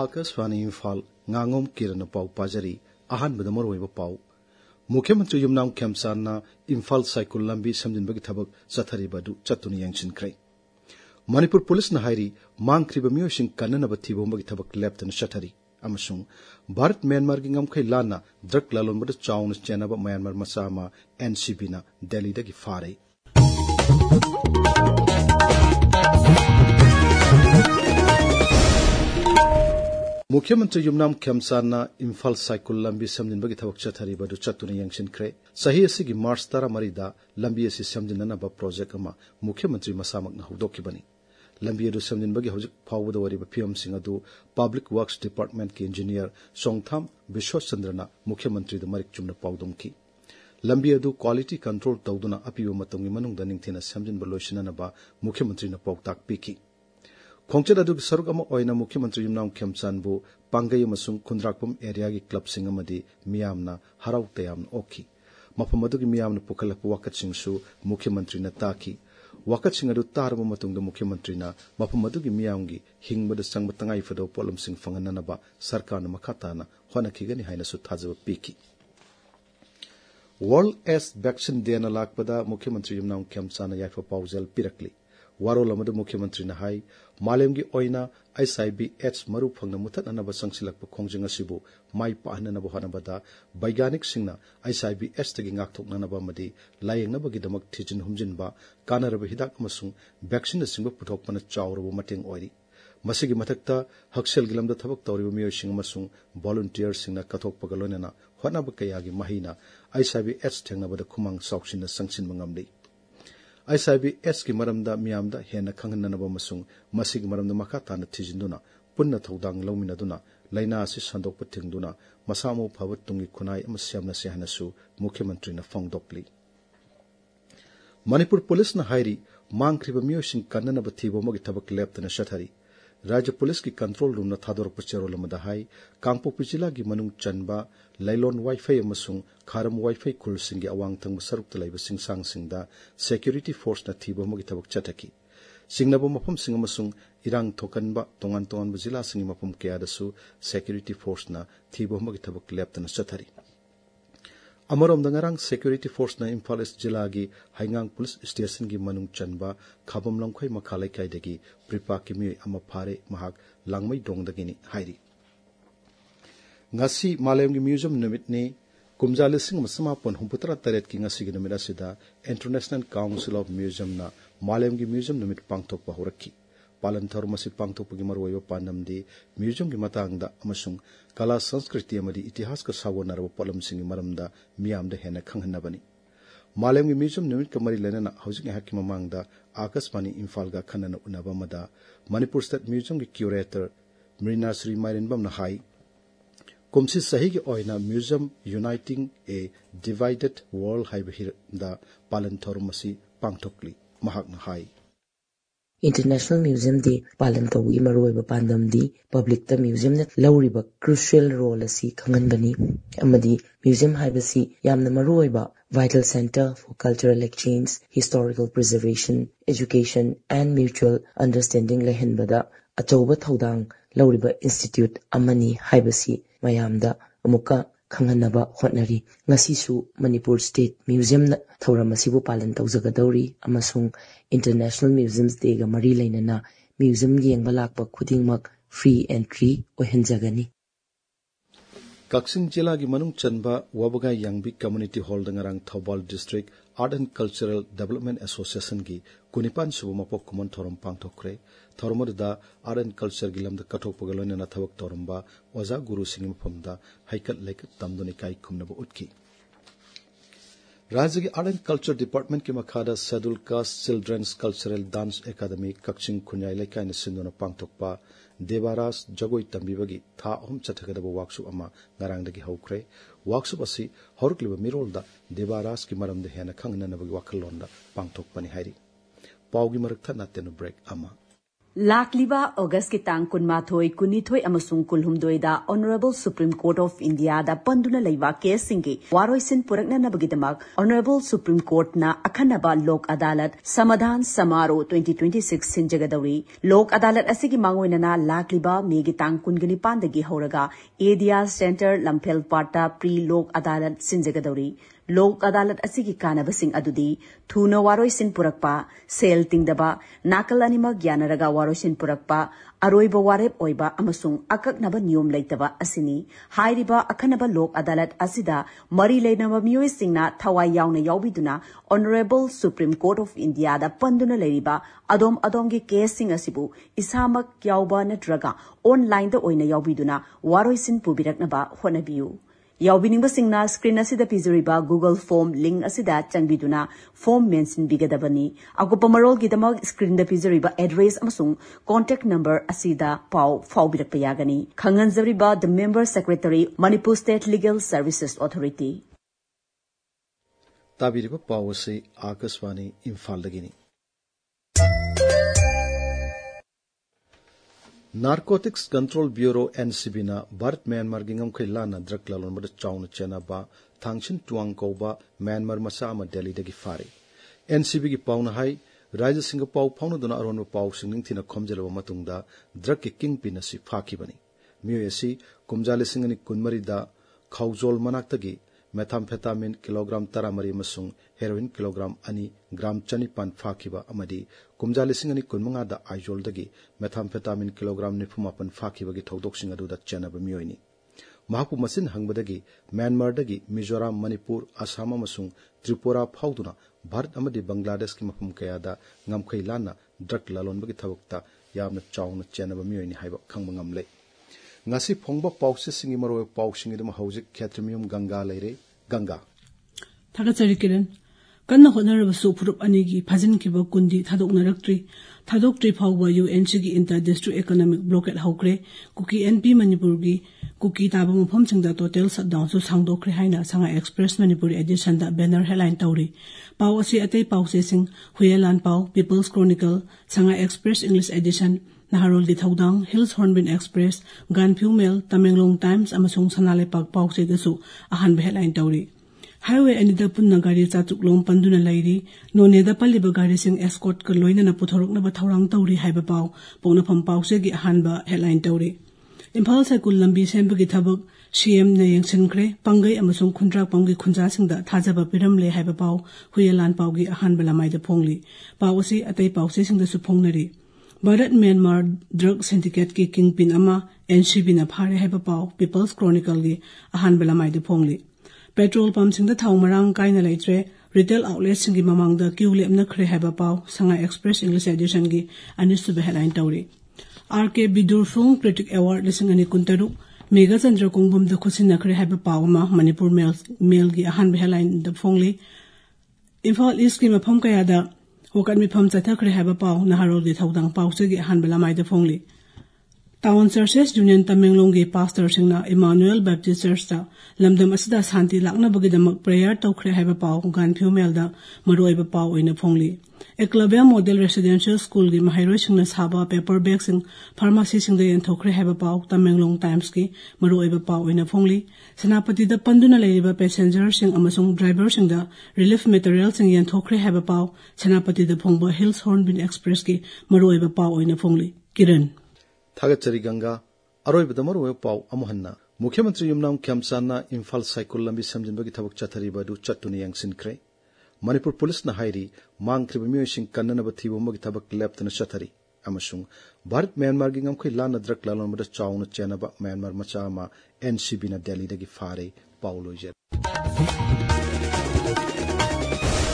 Akashvani Imphal ngangom kirana pau pajari ahan bada moroi pau मुख्यमंत्री युमनाम खेमसाना इम्फाल साइकुल लंबी समजिनबगी थबक चथरी बदु चतुनि यंगसिनख्रे Manipur police न हाइरी मांगख्रिबा मियोसिंग कन्ननबा थिबोंबगी थबक लेप्तन चथरी अमसुंग भारत म्यांमार गी ngमखै लाना ड्रग लालोनबद चाउन चेनबा म्यांमार मसामा एनसीबी ना दिल्ली दगी फारे मुख्यमंत्री युमनाम खेमसाना इम्फाल साइकुल लंबी समजिनबगी थबक चथरी बदु चतुनि यंगसिनख्रे सही असिगी मार्च 13 लंबी असि समजिननबा प्रोजेक्ट अमा मुख्यमंत्री मसामकना हौदोखिबनी लंबी अदु समजिनबगी हौजिक फावबद वरिबा फियमसिंग अदु पब्लिक वर्क्स डिपार्टमेंट के इंजीनियर सोंगथाम विश्वचंद्रना मुख्यमंत्री द मरिक चुमना पाउदोंखि लंबी अदु क्वालिटी कंट्रोल तौदुना अपिबा मतंगी मनुंगदा निंगथेना समजिनबा लोइसननबा मुख्यमंत्री न पाउताक पिखि खोंचद अदुगी सरुक अमा ओइना मुख्यमंत्री युमनाम खेमसानबु पांगई अमसुंग खुंद्राकपुम एरिया की क्लबसिंग अमदी मियामना हराउ तयामना ओखि मफम अदुगी मियामना पुखलप वाकतसिंगसु मुख्यमंत्री न ताखि वाकतसिंग अदु तारबा मतुंगदा मुख्यमंत्री न मफम अदुगी मियामगी हिंगबद संगब तंगाई फदो पोलमसिंग फंगननबा सरकारना मखाताना होनखिगनि हाइनसु थाजब पिखि वर्ल्ड एस वैक्सीन देना लाकपदा मुख्यमंत्री युमनाम खेमसाना याइफा पाउजल पिरकली वारोल अमदु मुख्यमंत्री न हाई मालेमगी ओइना HIV/AIDS मरु फंगना मुथतनब संगसिलकप खोंजिंग असिबु माइ पाहननब होनबदा वैज्ञानिक सिंगना HIV/AIDS तगी ngaktoknanaba मदि लायेंगनबगिदमक थिजिन हुमजिनबा कानरब हिदाक अमसुंग वैक्सीन सिंग पुथोकपन चावरब मटेंग ओइरि मसिगी मथकता हक्सेल गिलमदा थबक तौरिब मियोसिंग अमसुंग वॉलंटियर सिंगना कथोकपग लोनेना होनब कयागी महिना HIV/AIDS थेंगनबदा खुमांग साउक्सिन संगसिन मंगमली HIV/AIDS की मरमदा मियामदा हेना खंगननब मसुंग मसिग मरमदा मखा ताना थिजिंदुना पुन्ना थौदांग लौमिनदुना लाइना असि संदोकप थिंगदुना मसामो फवत तुंगी खुनाई अम सेमनसे हनसु मुख्यमंत्री न फोंगदोकली मणिपुर पुलिस न हाइरी मांगख्रिब मियोसिंग कन्ननब थिबोमगी थबक लेप्तन शथरी राज्य पुलिस की कंट्रोल रूम न थादोरप चेरोलमदा हाई कांगपोक्पि जिला की मनुंग चनबा लैलोन वाइफाई अमसुंग खारम वाइफाई खुलसिंग अवांग थंग सरुक लैब सिंगसांग सिंगदा सेक्यूरिटी फोर्स न थिबोमगी थबक चथकी सिंगनब मफम सिंग अमसुंग इरांग थोकनबा तोंगान तोंगान जिला सिंग मफम कयादसु सेक्यूरिटी फोर्स न थिबोमगी थबक लेप्तन चथरी अमरोम दंगरांग सेक्यूरिटी फोर्स न इम्फाल ईस्ट जिला की हाइंगांग पुलिस स्टेशन की मनुंग चनबा खाबम लंखै मखालै कायदगी प्रिपा की मिय अमा फारे महाक लांगमै दोंगदगिनी हाइरी ngasi मालेम की म्यूजियम निमितने कुमजा लिसिंग मसमापन हुंपुतरा तरेत की ngasi की निमित असिदा इंटरनेशनल काउंसिल ऑफ म्यूजियम ना मालेम की म्यूजियम निमित पांगथोक पहुरखी पालन थौर मसि पांगथोकपगी मरुवैब पांडमदी म्यूजियम की मतांगदा अमसुंग कला संस्कृति अमदी इतिहास का सावनरब पोलमसिंग मरमदा मियामदा हेना खंगहनबनी मालेम की म्यूजियम निमित का मरी लेना हौजिक हाकि ममांगदा आकाशवाणी इम्फाल गा खनन उनबा मदा मणिपुर स्टेट म्यूजियम की क्यूरेटर मरीना श्री माइरेनबम न हाई कुमसी सही की ओइना museum uniting a divided world हाइबहिरदा पालन थौर मसि पांगथोकली महाक न हाई इंटरनेशनल म्यूजियम दे पालन तौगी मरोइबा पांडमदी पब्लिक द म्यूजियम ने लौरिबा क्रूशियल रोल असि खंगनबनी अमदी म्यूजियम हाइबसी यामना मरोइबा vital centre for cultural exchange historical preservation education and mutual understanding लेहनबदा अचौबा थौदांग लौरिबा इंस्टीट्यूट अमनी हाइबसी मयामदा अमुका खंगनबा होटनरी ngasisu manipur state museum na thauramasibu palan tawjagadauri amasung international museums day ga mari lainana museum yengba lakpa khudingmak free entry ohenjagani Kaksin जिला की मनुंग चनबा वबगा यांगबी कम्युनिटी हॉल दंगरांग Thoubal district art and cultural development association की कुनिपान सुबु मपोक कुमन थोरम पांगथोकरे थोरमदा आर्ट एंड कल्चर गिलम द कथोकपगलोनेना थबक तोरमबा ओजा गुरु सिंह मफमदा हाइकल लेक तमदोनि काई खुमनबो उठकी राज्य की आर्ट एंड कल्चर डिपार्टमेंट की मखादा schedule caste children's cultural dance academy Kakching खुन्याई लेकाइन सिंदोना पांगथोकपा देवारास जगोई तंबीबगी था अहम चथगदब वर्कशॉप अमा ngarangdagi hawkre workshop asi horukliba mirolda देवारास की मरमद हेना खंगननबगी वखललोंदा पांगथोकपनि हाइरी पाउगी मरकथा नातेनु ब्रेक अमा लाकलिबा अगस्त की तांग कुनमाथोई कुनिथोई अमसुंग कुलहुमदोइदा honourable supreme court of India दा पंदुना लैबा केस सिंगी वारोइसिन पुरकननबगिदमक ऑनरेबल सुप्रीम कोर्ट ना अखनबा लोक अदालत समाधान समारोह 2026 सिंजगदौरी लोक अदालत असिगी मांगोइनना लाकलिबा मेगी तांग कुनगनि पांदगी हौरगा एडिया सेंटर लंफेल पाटा प्री लोक अदालत सिंजगदौरी लोक अदालत असिगी कानबसिंग अदुदी थुना वारोइसिन पुरकपा सेल तिंगदबा नाकल अनिमक यानरगा वारोइसिन पुरकपा अरोइबा वारेप ओइबा अमसुंग अकक्नबा नियम लैतबा असिनी हाइरिबा अखनबा लोक अदालत असिदा मरी लेनबा मियोइसिंगना थवाई यावना यावबिदुना honourable supreme court of India दा पंदुना लैरिबा अदोमगी केसिंग असिबु इसामक यावबा नत्रगा ऑनलाइन दा ओइना यावबिदुना वारोइसिन पुबिरकनबा होनबियु यावबिनिंगबसिंगना स्क्रीन असिदा पिजरिबा गूगल फॉर्म लिंक असिदा चंगबिदुना फॉर्म मेंशन बिगदबनी अगुपा मरोलगिदमक स्क्रीन दा पिजरिबा एड्रेस अमसुंग कांटेक्ट नंबर असिदा पाव फाउबिरकपा यागनी खंगनजरिबा the member secretary Manipur state legal services authority ताबिरिबा पाव से आकाशवाणी इम्फाल दगिनी नार्कोटिक्स कंट्रोल ब्यूरो एनसीबी ना भारत म्यांमार गिंगम खैलाना ड्रग लालोनबद चाउन चेनाबा थांगसिन टुआंग कौबा म्यांमार मसा अमा दिल्ली दगी फारे एनसीबी की पाउना हाई राज्य सिंह पाउ फाउनदुना अरोनबा पाउ सिंगिंग थिना खोमजलबा मतुंगदा ड्रग की किंग पिन असि फाखिबनी मियोयसी कुमजाले सिंगनी कुनमरीदा खौजोल मनाक्तगी मेथाम्फेटामिन किलोग्राम 13 मसुंग हेरोइन किलोग्राम 2 ग्राम 400 फाखिबा अमदी कुमजाले सिंगनी कुनमंगादा आइजोलदगी मेथाम्फेटामिन किलोग्राम 94 फाखिबगी थौदोकसिंग अदुदा चेनबा मियोइनी महापु मसिन हंगबदगी म्यांमारदगी मिजोराम मणिपुर असम अमसुंग त्रिपुरा फाउदुना भारत अमदी बांग्लादेश की मफम कयादा ngamkhai lana drug lalonbagi thabukta yamna chawna chenaba miyoini haiba khangba ngamle ngasi phongba pause singi maro pausingi dum hauzik khatrimium ganga leire ganga thagachari kiran kanna honaraba su phurup anigi phajin kiba kundi thadoknari phawba UNC gi inter district economic blockade haukre kuki NP manipur gi kuki taba mpham chingda total shutdown su sangdokre haina sanga express manipur edition da banner headline tawri paw asi atei pause sing huyelan paw people's chronicle sanga express english edition Naharol di Thaudang Hills Hornbill Express Ganphu Mail Tamenglong Times amasung sanale pak pause dasu ahan headline tawri Highway anida punna gari chachuklom panduna lairi none da paliba gari sing escort ka loina na puthorok na ba thaurang tawri haiba paw pona pham pause gi ahanba headline tawri Imphal Saikul lambi semba gi thabak CM na yengsinkhre pangai amasung khundrak pamgi khunja singda thajaba piramle haiba paw huyelan paw gi ahanba lamai da phongli pawsi atei pause singda su phongnari Bharat Myanmar Drug Syndicate ki kingpin ama NCB na phare haiba paw People's Chronicle gi ahanba lamai da phongli Petrol pump sing da thau marang kaina leitre retail outlets singi mamang da queue lemna khre haiba paw sanga express english edition gi anisu be headline tawri RK Bidur Film Critic Award lising ani kuntaru Mega Chandra Kongbom da khusina khre haiba paw ma Manipur mail gi ahan be headline da phongli Imphal East ki mafam kaya da hokan mi pham chatha khre haiba paw Naharol di Thaudang paw se gi ahan be lamai da phongli Town Churches Union Tamenglong gi pastor singna Emmanuel Baptist Church ta lamdam asida santi lakna bagidamak prayer tawkhre haiba paw Ganphu Mail da maroiba paw oina phongli Eklavya Model Residential School gi mahairoi singna saba paper bag sing pharmacy singda yen thokre haiba paw Tamenglong Times gi maroiba paw oina phongli Senapati da panduna leiriba passenger sing amasung driver singda relief material sing yen thokre haiba paw Senapati da phongba Hills Hornbill Express gi maroiba paw oina phongli Kiran Thagachari Ganga Aroibadamar Pau Amohanna Mukhyamantri Yumnam Khyamsana Imphal Cycle Lambi Samjinbagi Thabak Chathariba du Chattuni Yangsinkre Manipur Police na hairi mangkriba miyosing kannanaba thibumagi thabak leptana chathari amasung Bharat Myanmar gi ngamkhoi lana drug lalonbada chawna chenaba Myanmar macha ma NCB na Delhi dagi fare Paulo Jet